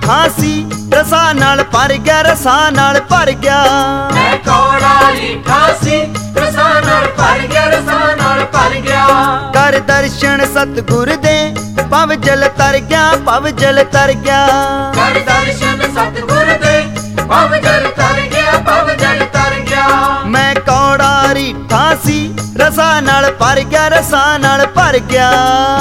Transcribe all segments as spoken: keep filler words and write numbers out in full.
ਰੀਠਾ ਸੀ ਰਸਾਂ ਨਾਲ ਭਰ ਗਿਆ, ਰਸਾਂ ਨਾਲ ਭਰ ਗਿਆ। ਮੈਂ ਕੌੜਾ ਰੀਠਾ ਸੀ ਰਸਾਂ ਨਾਲ ਭਰ ਗਿਆ, ਰਸਾਂ ਨਾਲ ਭਰ ਗਿਆ। ਕਰ ਦਰਸ਼ਨ ਸਤਿਗੁਰ ਦੇ ਭਵ ਜਲ ਤਰ ਗਿਆ, ਭਵ ਜਲ ਤਰ ਗਿਆ। ਕਰ ਦਰਸ਼ਨ ਸਤਿਗੁਰ ਦੇ ਭਵ ਜਲ ਤਰ ਗਿਆ, ਭਵ ਜਲ ਤਰ ਗਿਆ। ਮੈਂ ਕੌੜਾ ਰੀਠਾ ਸੀ ਰਸਾਂ ਨਾਲ ਭਰ ਗਿਆ, ਰਸਾਂ ਨਾਲ ਭਰ ਗਿਆ।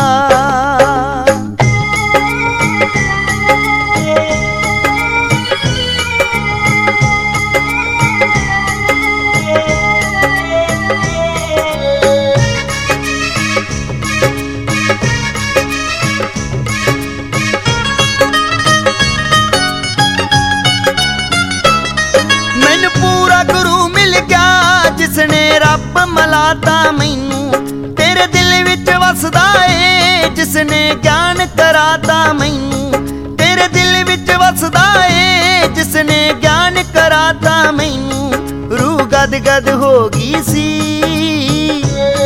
ਮੈਨੂੰ ਪੂਰਾ ਗੁਰੂ ਮਿਲ ਗਿਆ ਜਿਸਨੇ ਰੱਬ ਮਿਲਾਤਾ ਮੈਨੂੰ। ਤੇਰੇ ਦਿਲ ਵਿੱਚ ਵਸਦਾ ਏ ਜਿਸਨੇ ਗਿਆਨ ਕਰਾਤਾ ਮੈਨੂੰ। ਤੇਰੇ ਦਿਲ ਵਿੱਚ ਵਸਦਾ ਏ ਜਿਸਨੇ ਗਿਆਨ ਕਰਾਤਾ ਮੈਨੂੰ। ਰੂਹ ਗਦ ਗਦ ਹੋ ਗਈ ਸੀ,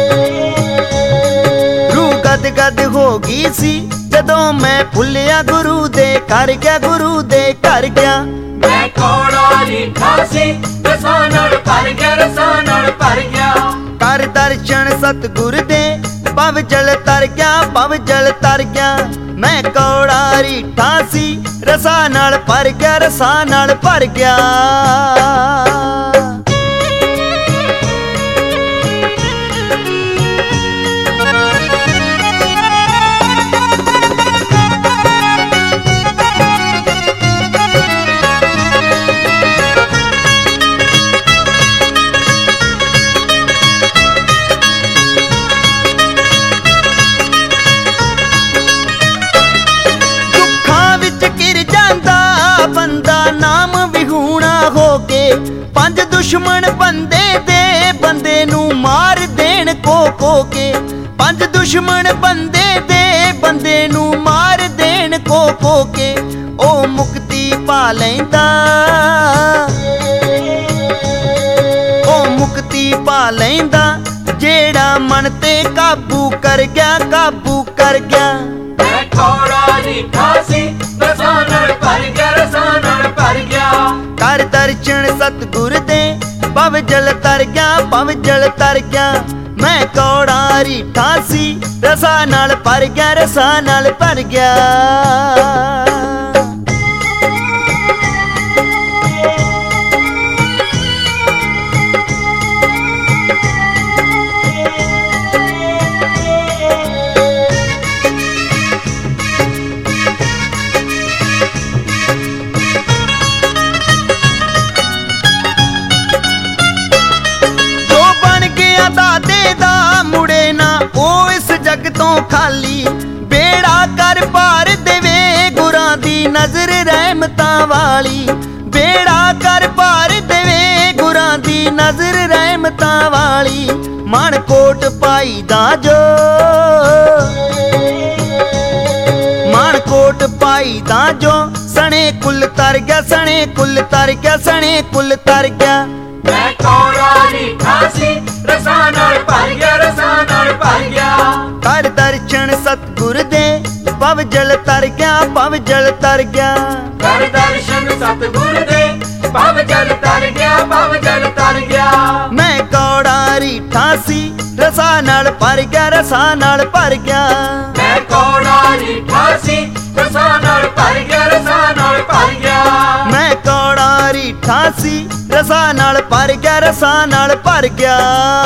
ਰੂਹ ਗਦ ਗਦ ਹੋ ਗਈ ਸੀ ਜਦੋਂ ਮੈਂ ਭੁੱਲਿਆ ਗੁਰੂ ਦੇ ਘਰ ਗਿਆ, ਗੁਰੂ ਦੇ ਘਰ ਗਿਆ। ਮੈਂ ਕੌੜਾ ਰੀਠਾ ਸੀ ਰਸਾਂ ਨਾਲ ਭਰ ਗਿਆ, ਰਸਾਂ ਨਾਲ ਭਰ ਗਿਆ। ਕਰ ਦਰਸ਼ਨ ਸਤਿਗੁਰ ਦੇ ਭਵ ਜਲ ਤਰ ਗਿਆ, ਭਵ ਜਲ ਤਰ ਗਿਆ। ਮੈਂ ਕੌੜਾ ਰੀਠਾ ਸੀ ਰਸਾਂ ਨਾਲ ਭਰ ਗਿਆ, ਰਸਾਂ ਨਾਲ ਭਰ ਗਿਆ। ਪੰਜ ਦੁਸ਼ਮਣ ਬੰਦੇ ਦੇ ਬੰਦੇ ਨੂੰ ਮਾਰ ਦੇਣ ਕੋ ਕੋ ਕੇ। ਪੰਜ ਦੁਸ਼ਮਣ ਬੰਦੇ ਦੇ ਬੰਦੇ ਨੂੰ ਮਾਰ ਦੇਣ ਕੋ ਕੋ ਕੇ। ਉਹ ਮੁਕਤੀ ਪਾ ਲੈਂਦਾ, ਉਹ ਮੁਕਤੀ ਪਾ ਲੈਂਦਾ ਜਿਹੜਾ ਮਨ ਤੇ ਕਾਬੂ ਕਰ ਗਿਆ, ਕਾਬੂ ਕਰ ਗਿਆ। ਮੈਂ ਕੌੜਾ ਰੀਠਾ ਸੀ ਰਸਾਂ ਨਾਲ ਭਰ ਗਿਆ, ਰਸਾਂ ਨਾਲ ਭਰ ਗਿਆ। ਕਰ ਦਰਸ਼ਨ ਸਤਿਗੁਰ ਦੇ ਭਵ ਜਲ ਤਰ ਗਿਆ, ਭਵ ਜਲ ਤਰ ਗਿਆ। ਮੈਂ ਕੌੜਾ ਰੀਠਾ ਸੀ ਰਸਾਂ ਨਾਲ ਭਰ ਗਿਆ, ਰਸਾਂ ਨਾਲ ਭਰ ਗਿਆ। ਦਾਦੇ ਦਾ ਮੁੜੇ ਨਾ ਉਹ ਇਸ ਜਗ ਤੋਂ ਖਾਲੀ। ਬੇੜਾ ਕਰ ਪਾਰ ਦੇਵੇ ਗੁਰਾਂ ਦੀ ਨਜ਼ਰ ਰਹਿਮਤਾਂ ਵਾਲੀ। ਬੇੜਾ ਕਰ ਪਾਰ ਦੇਵੇ ਗੁਰਾਂ ਦੀ ਨਜ਼ਰ ਰਹਿਮਤਾਂ ਵਾਲੀ। ਮਨ ਕੋਟ ਪਾਈ ਦਾ ਜੋ, ਮਨ ਕੋਟ ਪਾਈ ਦਾ ਜੋ। ਸਣੇ ਕੁੱਲ ਤਰ ਗਿਆ, ਸਣੇ ਕੁੱਲ ਤਰ ਗਿਆ, ਸਣੇ ਕੁੱਲ ਤਰ ਗਿਆ। ਮੈਂ ਕੌੜਾ ਰੀਠਾ ਸੀ ਰਸਾਂ ਨਾਲ ਭਰ ਗਿਆ, ਰਸਾਂ ਨਾਲ ਭਰ ਗਿਆ। ਕਰ ਦਰਸ਼ਨ ਸਤਿਗੁਰ ਦੇ ਭਵ ਜਲ ਤਰ ਗਿਆ, ਭਵ ਜਲ ਤਰ ਗਿਆ। ਕਰ ਦਰਸ਼ਨ ਸਤਿਗੁਰ ਦੇ ਭਵ ਜਲ ਤਰ ਗਿਆ, ਭਵ ਜਲ ਤਰ ਗਿਆ। ਮੈਂ ਕੌੜਾ ਰੀਠਾ ਸੀ ਰਸਾਂ ਨਾਲ ਭਰ ਗਿਆ, ਰਸਾਂ ਨਾਲ ਭਰ ਗਿਆ। ਮੈਂ ਕੌੜਾ ਰੀਠਾ ਸੀ ਰਸਾਂ ਨਾਲ ਭਰ ਗਿਆ, ਰਸਾਂ ਨਾਲ ਭਰ ਗਿਆ। ਮੈਂ ਕੌੜਾ ਰੀਠਾ ਸੀ ਰਸਾਂ ਨਾਲ ਭਰ ਗਿਆ, ਰਸਾਂ ਨਾਲ ਭਰ ਗਿਆ।